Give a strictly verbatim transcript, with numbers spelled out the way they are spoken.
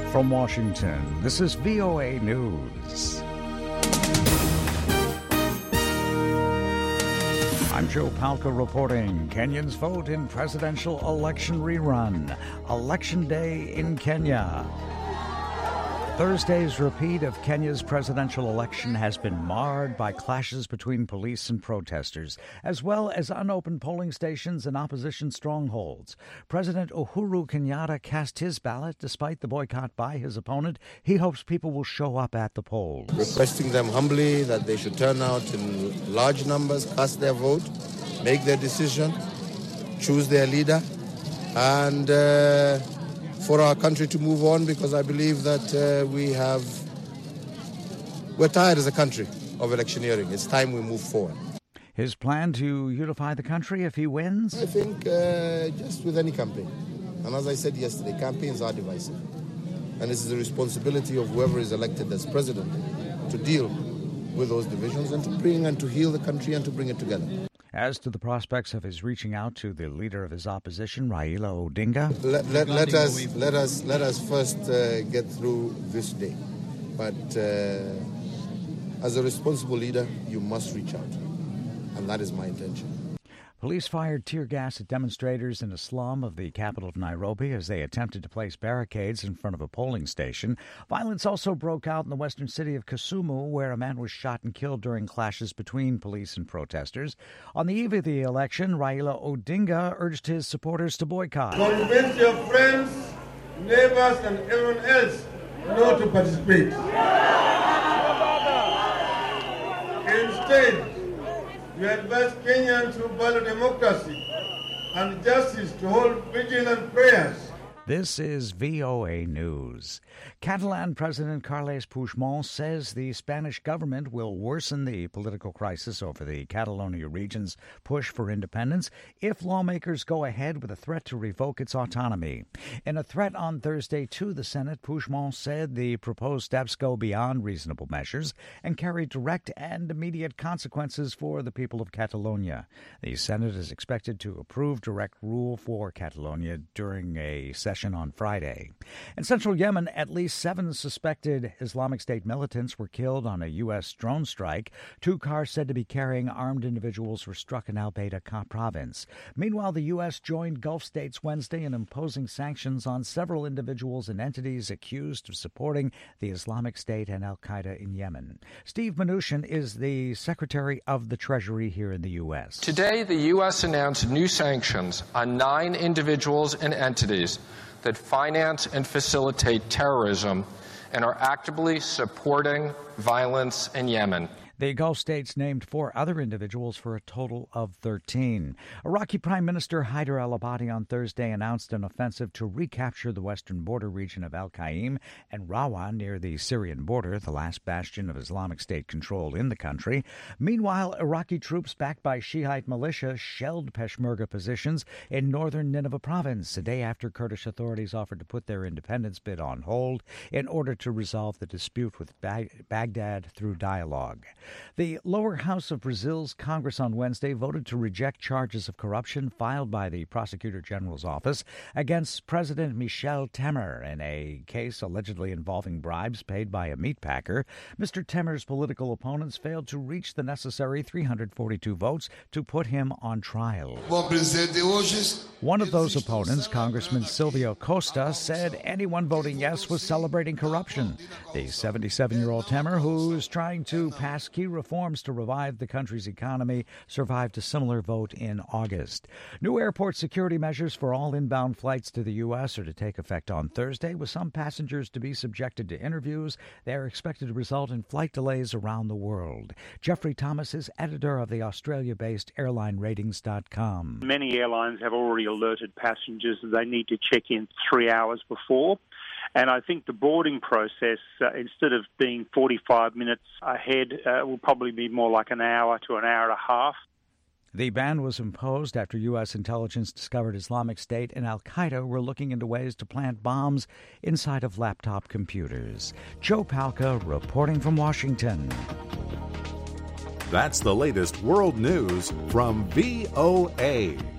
From Washington, this is V O A News. I'm Joe Palca reporting. Kenyans vote in presidential election rerun. Election Day in Kenya. Thursday's repeat of Kenya's presidential election has been marred by clashes between police and protesters, as well as unopened polling stations and opposition strongholds. President Uhuru Kenyatta cast his ballot despite the boycott by his opponent. He hopes people will show up at the polls. Requesting them humbly that they should turn out in large numbers, cast their vote, make their decision, choose their leader, and uh, for our country to move on, because I believe that uh, we have, we're tired as a country of electioneering. It's time we move forward. His plan to unify the country if he wins? I think uh, just with any campaign. And as I said yesterday, campaigns are divisive. And this is the responsibility of whoever is elected as president to deal with those divisions and to bring and to heal the country and to bring it together. As to the prospects of his reaching out to the leader of his opposition, Raila Odinga, let, let, let us let us let us first uh, get through this day. But uh, as a responsible leader, you must reach out, and that is my intention. Police fired tear gas at demonstrators in a slum of the capital of Nairobi as they attempted to place barricades in front of a polling station. Violence also broke out in the western city of Kisumu, where a man was shot and killed during clashes between police and protesters. On the eve of the election, Raila Odinga urged his supporters to boycott. Convince your friends, neighbors, and everyone else not to participate. Instead, we advise Kenyans who value democracy and justice to hold vigilant prayers. This is V O A News. Catalan President Carles Puigdemont says the Spanish government will worsen the political crisis over the Catalonia region's push for independence if lawmakers go ahead with a threat to revoke its autonomy. In a threat on Thursday to the Senate, Puigdemont said the proposed steps go beyond reasonable measures and carry direct and immediate consequences for the people of Catalonia. The Senate is expected to approve direct rule for Catalonia during a session on Friday. In central Yemen, at least seven suspected Islamic State militants were killed on a U S drone strike. Two cars said to be carrying armed individuals were struck in Al Baida province. Meanwhile, the U S joined Gulf states Wednesday in imposing sanctions on several individuals and entities accused of supporting the Islamic State and Al Qaeda in Yemen. Steve Mnuchin is the Secretary of the Treasury here in the U S. Today, the U S announced new sanctions on nine individuals and entities that finance and facilitate terrorism and are actively supporting violence in Yemen. The Gulf states named four other individuals for a total of thirteen. Iraqi Prime Minister Haider al-Abadi on Thursday announced an offensive to recapture the western border region of Al-Qaim and Rawa near the Syrian border, the last bastion of Islamic State control in the country. Meanwhile, Iraqi troops backed by Shiite militia shelled Peshmerga positions in northern Nineveh province, a day after Kurdish authorities offered to put their independence bid on hold in order to resolve the dispute with Baghdad through dialogue. The lower house of Brazil's Congress on Wednesday voted to reject charges of corruption filed by the Prosecutor General's office against President Michel Temer in a case allegedly involving bribes paid by a meatpacker. Mister Temer's political opponents failed to reach the necessary three hundred forty-two votes to put him on trial. One of those opponents, Congressman Silvio Costa, said anyone voting yes was celebrating corruption. The seventy-seven-year-old Temer, who's trying to pass key reforms to revive the country's economy, survived a similar vote in August. New airport security measures for all inbound flights to the U S are to take effect on Thursday, with some passengers to be subjected to interviews. They are expected to result in flight delays around the world. Jeffrey Thomas is editor of the Australia-based airline ratings dot com. Many airlines have already alerted passengers that they need to check in three hours before. And I think the boarding process, uh, instead of being forty-five minutes ahead, uh, will probably be more like an hour to an hour and a half. The ban was imposed after U S intelligence discovered Islamic State and Al Qaeda were looking into ways to plant bombs inside of laptop computers. Joe Palca reporting from Washington. That's the latest world news from V O A.